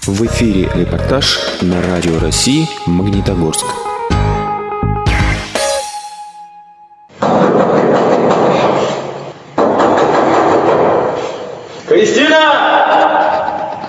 В эфире репортаж на Радио России Магнитогорск. Кристина!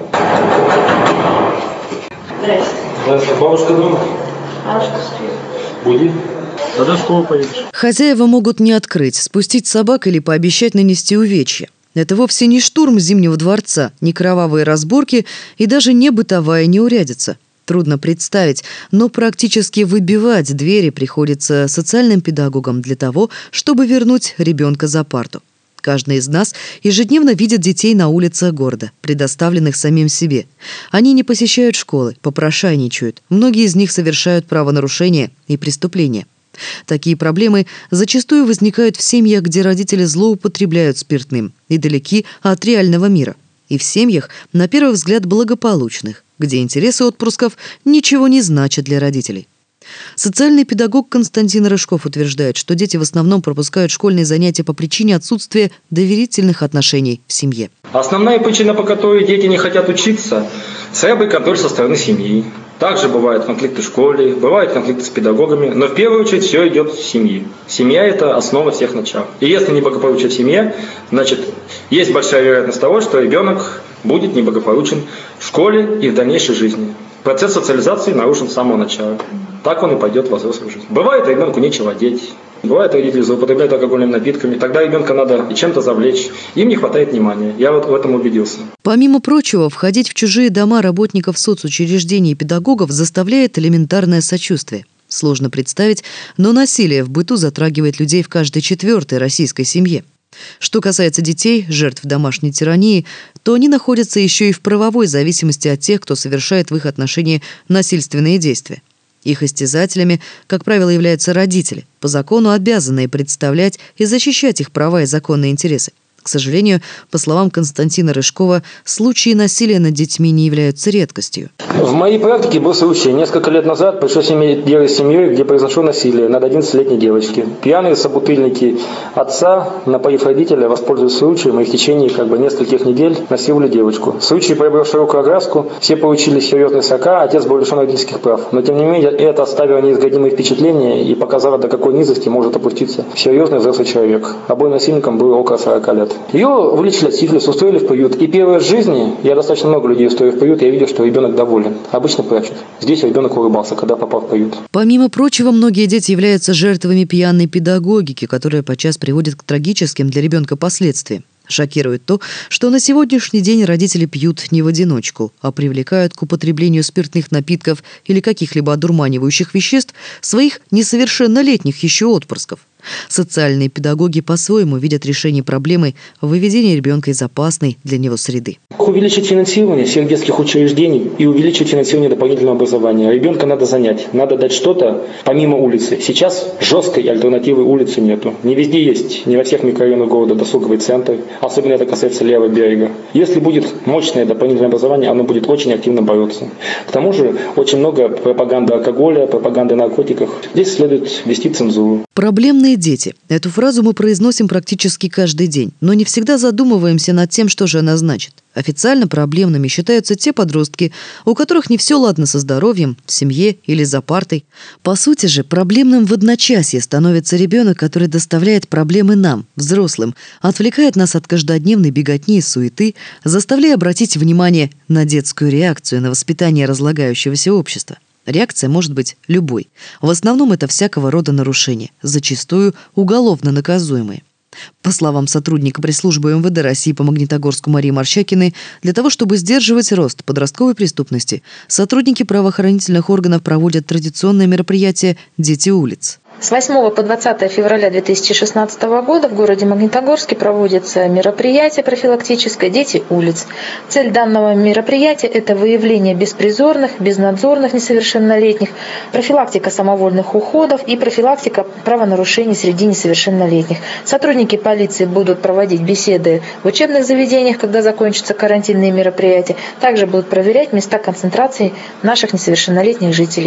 Здрасте. Здравствуйте. Бабушка дома? Бабушка спит. Буди. Тогда в школу поедешь. Хозяева могут не открыть, спустить собак или пообещать нанести увечья. Это вовсе не штурм Зимнего дворца, не кровавые разборки и даже не бытовая неурядица. Трудно представить, но практически выбивать двери приходится социальным педагогам для того, чтобы вернуть ребенка за парту. Каждый из нас ежедневно видит детей на улицах города, предоставленных самим себе. Они не посещают школы, попрошайничают. Многие из них совершают правонарушения и преступления. Такие проблемы зачастую возникают в семьях, где родители злоупотребляют спиртным и далеки от реального мира. И в семьях, на первый взгляд, благополучных, где интересы отпрысков ничего не значат для родителей. Социальный педагог Константин Рыжков утверждает, что дети в основном пропускают школьные занятия по причине отсутствия доверительных отношений в семье. Основная причина, по которой дети не хотят учиться – слабый контроль со стороны семьи. Также бывают конфликты в школе, бывают конфликты с педагогами, но в первую очередь все идет с семьи. Семья – это основа всех начал. И если неблагополучна семья, значит, есть большая вероятность того, что ребенок будет неблагополучен в школе и в дальнейшей жизни. Процесс социализации нарушен с самого начала. Так он и пойдет в взрослую жизнь. Бывает, ребенку нечего одеть. Бывает, родители злоупотребляют алкогольными напитками. Тогда ребенка надо чем-то завлечь. Им не хватает внимания. Я вот в этом убедился. Помимо прочего, входить в чужие дома работников соцучреждений и педагогов заставляет элементарное сочувствие. Сложно представить, но насилие в быту затрагивает людей в каждой четвертой российской семье. Что касается детей, жертв домашней тирании, то они находятся еще и в правовой зависимости от тех, кто совершает в их отношении насильственные действия. Их истязателями, как правило, являются родители, по закону обязанные представлять и защищать их права и законные интересы. К сожалению, по словам Константина Рыжкова, случаи насилия над детьми не являются редкостью. В моей практике был случай. Несколько лет назад пришлось иметь дело с семьей, где произошло насилие над 11-летней девочкой. Пьяные собутыльники отца, напоив родителя, воспользуясь случаем, и в течение нескольких недель насиловали девочку. Случай приобрел широкую огласку, все получили серьезные срока, отец был лишен родительских прав. Но тем не менее, это оставило неизгладимые впечатления и показало, до какой низости может опуститься серьезный взрослый человек. Обоим насильникам было около 40 лет. Ее вылечили от сифилиса, устроили в приют. И первый раз в жизни, я достаточно много людей устроил в приют, я видел, что ребенок доволен. Обычно плачет. Здесь ребенок улыбался, когда попал в приют. Помимо прочего, многие дети являются жертвами пьяной педагогики, которая подчас приводит к трагическим для ребенка последствиям. Шокирует то, что на сегодняшний день родители пьют не в одиночку, а привлекают к употреблению спиртных напитков или каких-либо одурманивающих веществ своих несовершеннолетних еще отпрысков. Социальные педагоги по-своему видят решение проблемы выведения ребенка из опасной для него среды. Увеличить финансирование всех детских учреждений и увеличить финансирование дополнительного образования. Ребенка надо занять, надо дать что-то помимо улицы. Сейчас жесткой альтернативы улицы нету. Не везде есть, не во всех микрорайонах города досуговый центр. Особенно это касается левого берега. Если будет мощное дополнительное образование, оно будет очень активно бороться. К тому же очень много пропаганды алкоголя, пропаганды наркотиков. Здесь следует вести цензуру. Проблемные дети. Эту фразу мы произносим практически каждый день, но не всегда задумываемся над тем, что же она значит. Официально проблемными считаются те подростки, у которых не все ладно со здоровьем, в семье или за партой. По сути же, проблемным в одночасье становится ребенок, который доставляет проблемы нам, взрослым, отвлекает нас от каждодневной беготни и суеты, заставляя обратить внимание на детскую реакцию на воспитание разлагающегося общества. Реакция может быть любой. В основном это всякого рода нарушения, зачастую уголовно наказуемые. По словам сотрудника пресс-службы МВД России по Магнитогорску Марии Морщакиной, для того, чтобы сдерживать рост подростковой преступности, сотрудники правоохранительных органов проводят традиционное мероприятие «Дети улиц». С 8 по 20 февраля 2016 года в городе Магнитогорске проводится мероприятие профилактическое «Дети улиц». Цель данного мероприятия – это выявление беспризорных, безнадзорных несовершеннолетних, профилактика самовольных уходов и профилактика правонарушений среди несовершеннолетних. Сотрудники полиции будут проводить беседы в учебных заведениях, когда закончатся карантинные мероприятия. Также будут проверять места концентрации наших несовершеннолетних жителей.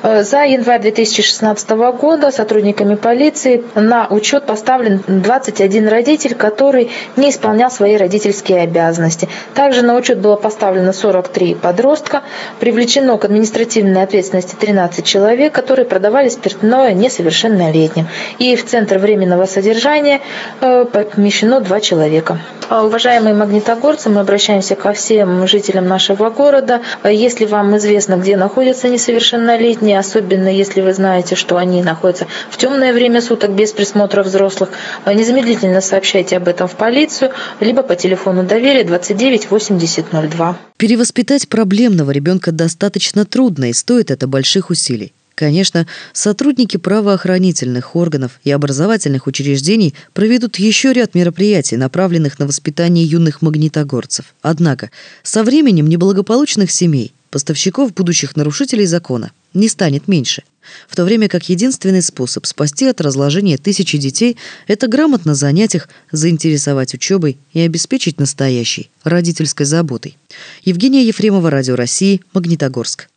За январь 2016 года сотрудниками полиции на учет поставлен 21 родитель, который не исполнял свои родительские обязанности. Также на учет было поставлено 43 подростка, привлечено к административной ответственности 13 человек, которые продавали спиртное несовершеннолетним. И в Центр временного содержания помещено 2 человека. Уважаемые магнитогорцы, мы обращаемся ко всем жителям нашего города. Если вам известно, где находятся несовершеннолетние, особенно если вы знаете, что они находятся в темное время суток без присмотра взрослых, незамедлительно сообщайте об этом в полицию, либо по телефону доверия 29 80 02. Перевоспитать проблемного ребенка достаточно трудно, и стоит это больших усилий. Конечно, сотрудники правоохранительных органов и образовательных учреждений проведут еще ряд мероприятий, направленных на воспитание юных магнитогорцев. Однако со временем неблагополучных семей, поставщиков будущих нарушителей закона, не станет меньше. В то время как единственный способ спасти от разложения тысячи детей – это грамотно занять их, заинтересовать учебой и обеспечить настоящей родительской заботой. Евгения Ефремова, Радио России, Магнитогорск.